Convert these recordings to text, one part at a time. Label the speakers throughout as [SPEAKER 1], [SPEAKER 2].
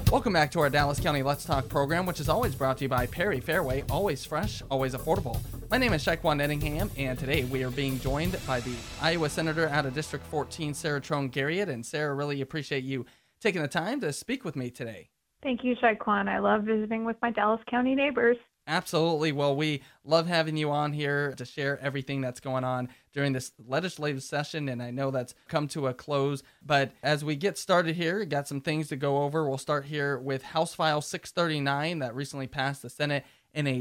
[SPEAKER 1] Welcome back to our Dallas County Let's Talk program, which is always brought to you by Perry Fairway, always fresh, always affordable. My name is Shaquan Ettingham, and today we are being joined by the Iowa Senator out of District 14, Sarah Trone-Garriott. And Sarah, really appreciate you taking the time to speak with me today.
[SPEAKER 2] Thank you, Shaquan. I love visiting with my Dallas County neighbors.
[SPEAKER 1] Absolutely. Well, we love having you on here to share everything that's going on during this legislative session, and I know that's come to a close. But as we get started here, got some things to go over. We'll start here with House File 639 that recently passed the Senate in a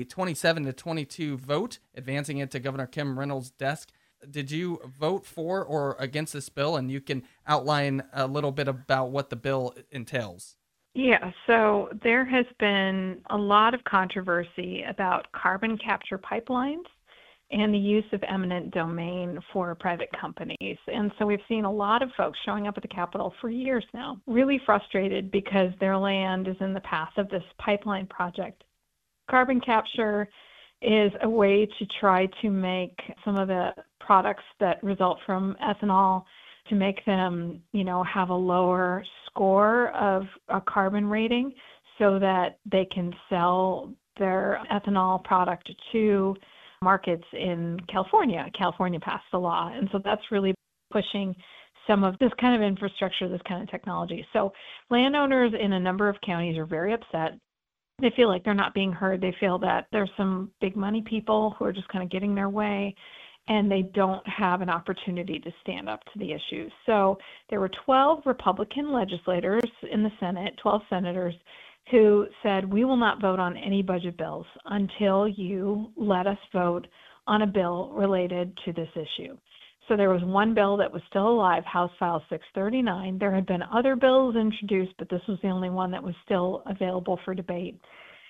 [SPEAKER 1] 27-22 vote, advancing it to Governor Kim Reynolds' desk. Did you vote for or against this bill? And you can outline a little bit about what the bill entails.
[SPEAKER 2] Yeah, so there has been a lot of controversy about carbon capture pipelines and the use of eminent domain for private companies. And so we've seen a lot of folks showing up at the Capitol for years now, really frustrated because their land is in the path of this pipeline project. Carbon capture is a way to try to make some of the products that result from ethanol to make them, have a lower score of a carbon rating so that they can sell their ethanol product to markets in California. California passed a law, and so that's really pushing some of this kind of infrastructure, this kind of technology. So landowners in a number of counties are very upset. They feel like they're not being heard. They feel that there's some big money people who are just kind of getting their way, and they don't have an opportunity to stand up to the issues. So there were 12 Republican legislators in the Senate, 12 senators, who said, we will not vote on any budget bills until you let us vote on a bill related to this issue. So there was one bill that was still alive, House File 639. There had been other bills introduced, but this was the only one that was still available for debate.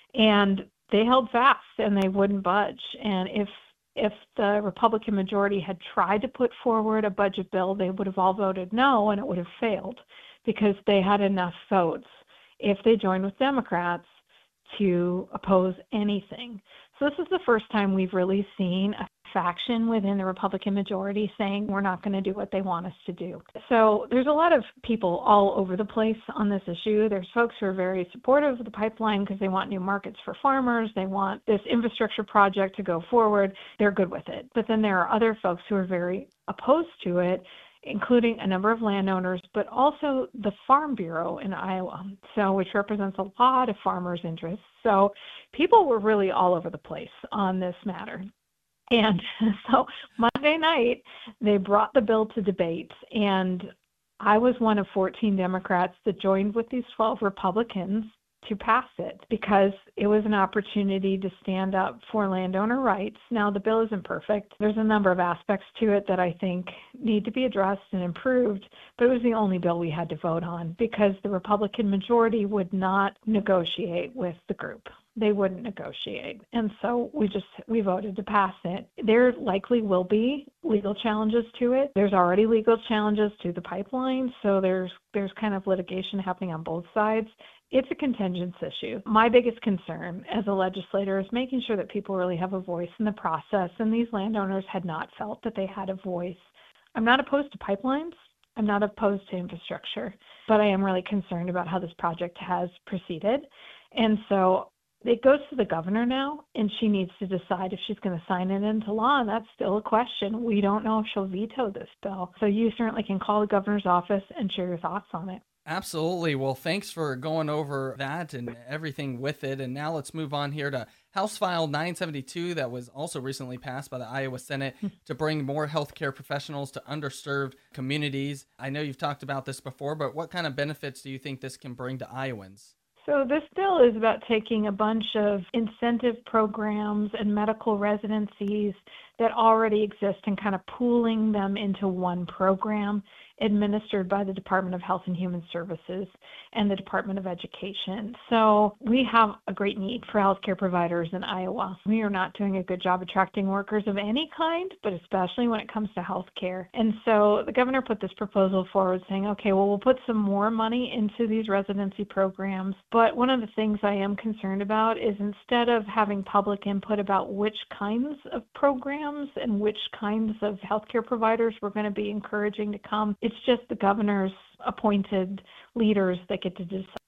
[SPEAKER 2] And they held fast and they wouldn't budge. And if the Republican majority had tried to put forward a budget bill, they would have all voted no, and it would have failed because they had enough votes if they joined with Democrats to oppose anything. So this is the first time we've really seen a faction within the Republican majority saying we're not going to do what they want us to do. So there's a lot of people all over the place on this issue. There's folks who are very supportive of the pipeline because they want new markets for farmers. They want this infrastructure project to go forward. They're good with it. But then there are other folks who are very opposed to it, including a number of landowners, but also the Farm Bureau in Iowa, which represents a lot of farmers' interests. So people were really all over the place on this matter. And so Monday night, they brought the bill to debate, and I was one of 14 Democrats that joined with these 12 Republicans to pass it because it was an opportunity to stand up for landowner rights. Now, the bill isn't perfect. There's a number of aspects to it that I think need to be addressed and improved, but it was the only bill we had to vote on because the Republican majority would not negotiate with the group. They wouldn't negotiate. And so we voted to pass it. There likely will be legal challenges to it. There's already legal challenges to the pipeline, so there's kind of litigation happening on both sides. It's a contentious issue. My biggest concern as a legislator is making sure that people really have a voice in the process, and these landowners had not felt that they had a voice. I'm not opposed to pipelines. I'm not opposed to infrastructure, but I am really concerned about how this project has proceeded. And so it goes to the governor now, and she needs to decide if she's going to sign it into law, and that's still a question. We don't know if she'll veto this bill. So you certainly can call the governor's office and share your thoughts on it.
[SPEAKER 1] Absolutely. Well, thanks for going over that and everything with it. And now let's move on here to House File 972 that was also recently passed by the Iowa Senate to bring more healthcare professionals to underserved communities. I know you've talked about this before, but what kind of benefits do you think this can bring to Iowans?
[SPEAKER 2] So this bill is about taking a bunch of incentive programs and medical residencies that already exist and kind of pooling them into one program administered by the Department of Health and Human Services and the Department of Education. So we have a great need for healthcare providers in Iowa. We are not doing a good job attracting workers of any kind, but especially when it comes to healthcare. And so the governor put this proposal forward saying, okay, well, we'll put some more money into these residency programs. But one of the things I am concerned about is instead of having public input about which kinds of programs and which kinds of healthcare providers we're going to be encouraging to come, it's just the governor's appointed leaders that get to decide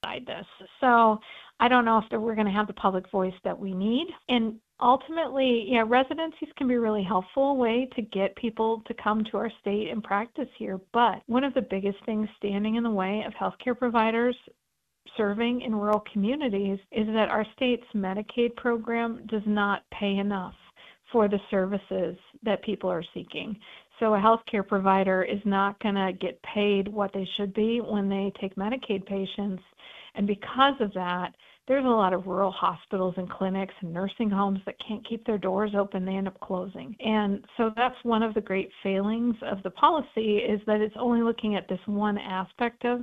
[SPEAKER 2] decide this. So I don't know if we're going to have the public voice that we need. And ultimately, residencies can be a really helpful way to get people to come to our state and practice here. But one of the biggest things standing in the way of healthcare providers serving in rural communities is that our state's Medicaid program does not pay enough for the services that people are seeking. So a healthcare provider is not going to get paid what they should be when they take Medicaid patients. And because of that, there's a lot of rural hospitals and clinics and nursing homes that can't keep their doors open. They end up closing. And so that's one of the great failings of the policy, is that it's only looking at this one aspect of,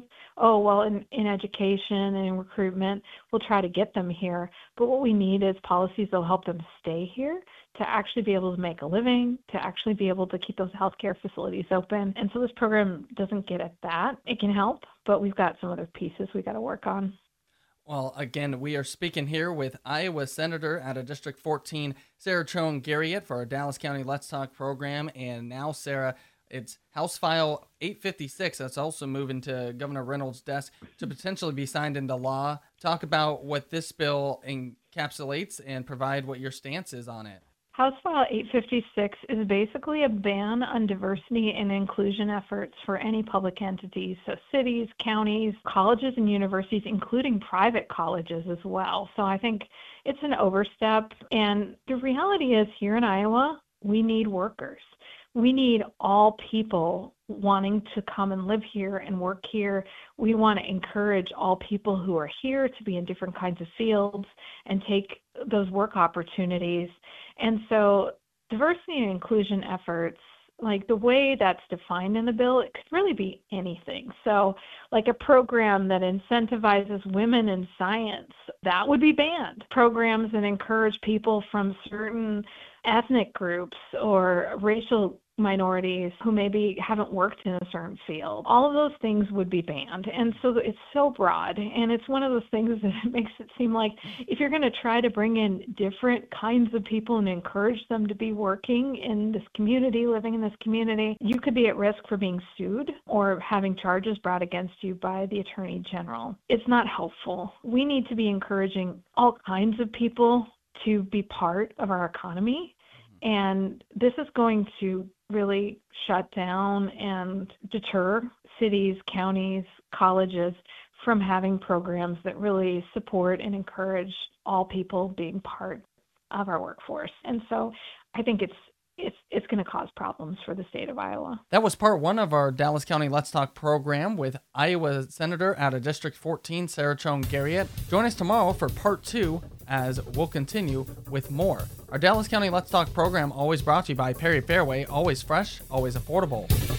[SPEAKER 2] in education and in recruitment, we'll try to get them here. But what we need is policies that will help them stay here, to actually be able to make a living, to actually be able to keep those healthcare facilities open. And so this program doesn't get at that. It can help, but we've got some other pieces we got to work on.
[SPEAKER 1] Well, again, we are speaking here with Iowa Senator out of District 14, Sarah Choen Garriott, for our Dallas County Let's Talk program. And now, Sarah, it's House File 856 that's also moving to Governor Reynolds' desk to potentially be signed into law. Talk about what this bill encapsulates and provide what your stance is on it.
[SPEAKER 2] House File 856 is basically a ban on diversity and inclusion efforts for any public entities, so cities, counties, colleges, and universities, including private colleges as well. So I think it's an overstep. And the reality is, here in Iowa, we need workers. We need all people wanting to come and live here and work here. We want to encourage all people who are here to be in different kinds of fields and take those work opportunities. And so diversity and inclusion efforts, like the way that's defined in the bill, it could really be anything. So like a program that incentivizes women in science, that would be banned. Programs that encourage people from certain ethnic groups or racial minorities who maybe haven't worked in a certain field, all of those things would be banned. And so it's so broad, and it's one of those things that makes it seem like if you're going to try to bring in different kinds of people and encourage them to be working in this community, living in this community, you could be at risk for being sued or having charges brought against you by the Attorney General. It's not helpful. We need to be encouraging all kinds of people to be part of our economy. And this is going to really shut down and deter cities, counties, colleges from having programs that really support and encourage all people being part of our workforce. And so I think it's going to cause problems for the state of Iowa.
[SPEAKER 1] That was part one of our Dallas County Let's Talk program with Iowa Senator out of District 14, Sarah Choen Garriott. Join us tomorrow for part two, as we'll continue with more. Our Dallas County Let's Talk program always brought to you by Perry Fairway, always fresh, always affordable.